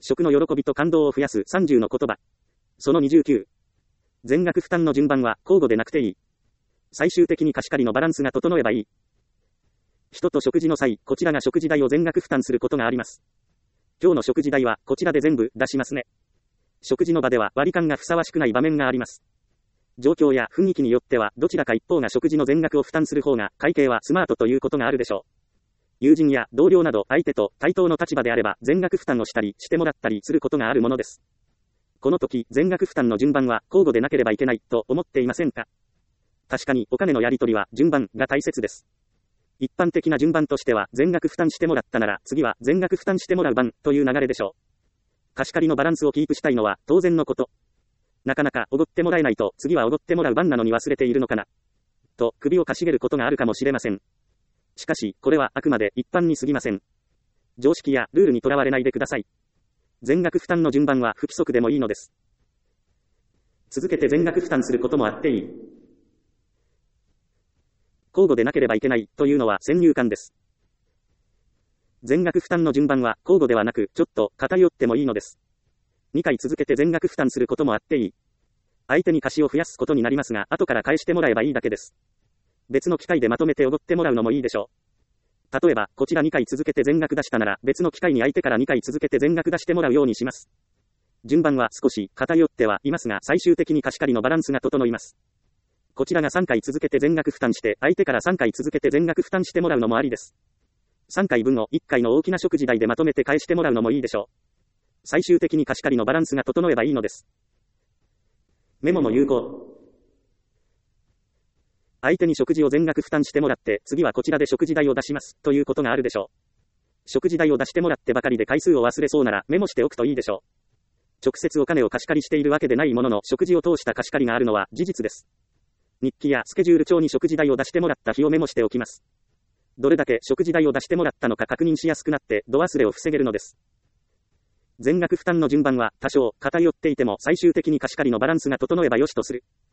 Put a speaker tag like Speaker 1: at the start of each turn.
Speaker 1: 食の喜びと感動を増やす30の言葉。その29。全額負担の順番は交互でなくていい。最終的に貸し借りのバランスが整えばいい。人と食事の際、こちらが食事代を全額負担することがあります。今日の食事代はこちらで全部出しますね。食事の場では割り勘がふさわしくない場面があります。状況や雰囲気によってはどちらか一方が食事の全額を負担する方が会計はスマートということがあるでしょう。友人や同僚など相手と対等の立場であれば全額負担をしたりしてもらったりすることがあるものです。この時、全額負担の順番は交互でなければいけないと思っていませんか？確かにお金のやり取りは順番が大切です。一般的な順番としては全額負担してもらったなら次は全額負担してもらう番という流れでしょう。貸し借りのバランスをキープしたいのは当然のこと。なかなかおごってもらえないと次はおごってもらう番なのに忘れているのかなと首をかしげることがあるかもしれません。しかしこれはあくまで一般に過ぎません。常識やルールにとらわれないでください。全額負担の順番は不規則でもいいのです。続けて全額負担することもあっていい。交互でなければいけないというのは先入観です。全額負担の順番は交互ではなくちょっと偏ってもいいのです。2回続けて全額負担することもあっていい。相手に貸しを増やすことになりますが後から返してもらえばいいだけです。別の機会でまとめておごってもらうのもいいでしょう。例えばこちら2回続けて全額出したなら別の機会に相手から2回続けて全額出してもらうようにします。順番は少し偏ってはいますが最終的に貸し借りのバランスが整います。こちらが3回続けて全額負担して相手から3回続けて全額負担してもらうのもありです。3回分を1回の大きな食事代でまとめて返してもらうのもいいでしょう。最終的に貸し借りのバランスが整えばいいのです。メモも有効。相手に食事を全額負担してもらって次はこちらで食事代を出しますということがあるでしょう。食事代を出してもらってばかりで回数を忘れそうならメモしておくといいでしょう。直接お金を貸し借りしているわけでないものの食事を通した貸し借りがあるのは事実です。日記やスケジュール帳に食事代を出してもらった日をメモしておきます。どれだけ食事代を出してもらったのか確認しやすくなって度忘れを防げるのです。全額負担の順番は多少偏っていても最終的に貸し借りのバランスが整えばよしとする。